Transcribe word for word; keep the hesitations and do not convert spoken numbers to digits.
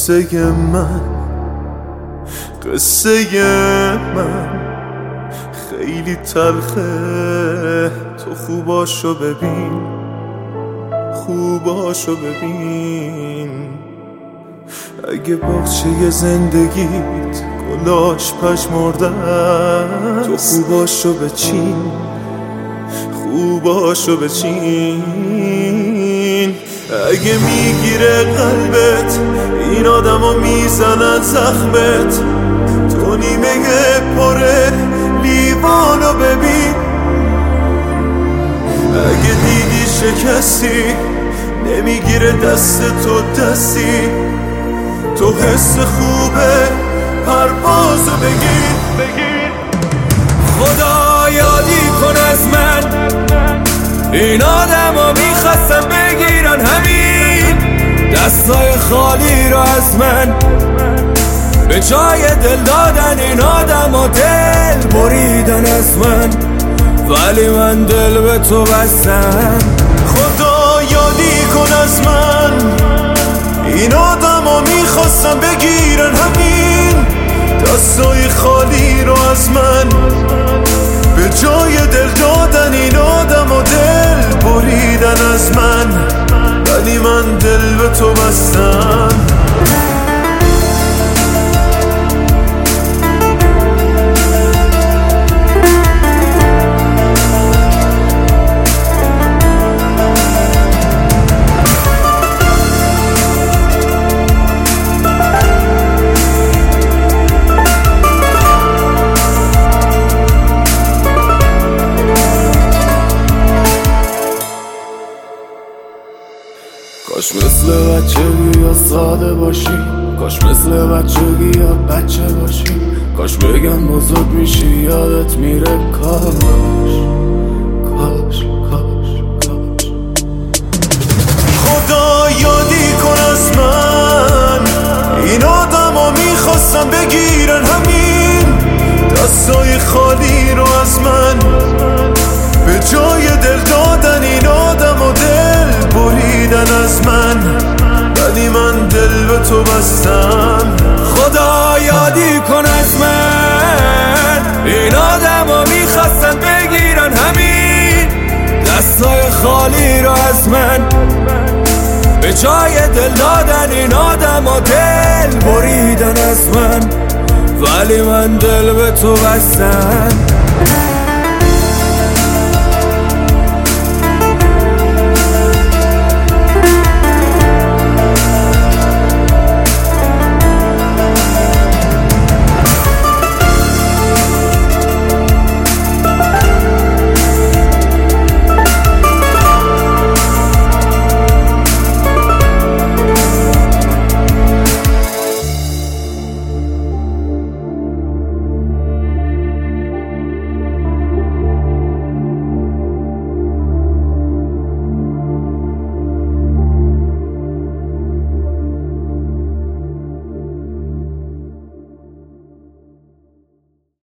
قصه من قصه من خیلی تلخه، تو خوباشو ببین، خوباشو ببین. اگه باغچه زندگیت گلاش پژمردن، تو خوباشو بچین، خوباشو بچین. اگه میگیره قلبت این آدمو میزنن زخمت، تو نیمه پره لیوانو ببین. اگه دیدی شکستی نمیگیره دست تو دستی، تو حس خوبه پروازو بگیر بگیر. خدا یادی کن از من، این آدمو میخواستم بگیرن همین دستای خالی رو از من، به جای دل دادن این آدمو دل بریدن از من، ولی من دل به تو بستم. خدا یادی کن از من، این آدمو میخواستم بگیرن همین دستای خالی رو از من، به جای دل دادن این آدمو دل بریدن از من، ولی من دل به تو بستم. کاش مثل بچگی یا ساده باشیم، کاش مثل بچگی یا بچه باشیم، کاش بگم بزرگ میشی یادت میره. کاش کاش کاش کاش. خدا یادی کن از من، این آدمو میخواستم بگیرن همین دستای خالی رو از من، به جای دل دادن این آدمو دل بریدن از من، ولی من دل به تو بستم. خدا یادی کن از من، این آدمو میخواستن بگیرن همین دستای خالی رو از من، به جای دل دادن این آدمو دل بریدن از من، ولی من دل به تو بستم.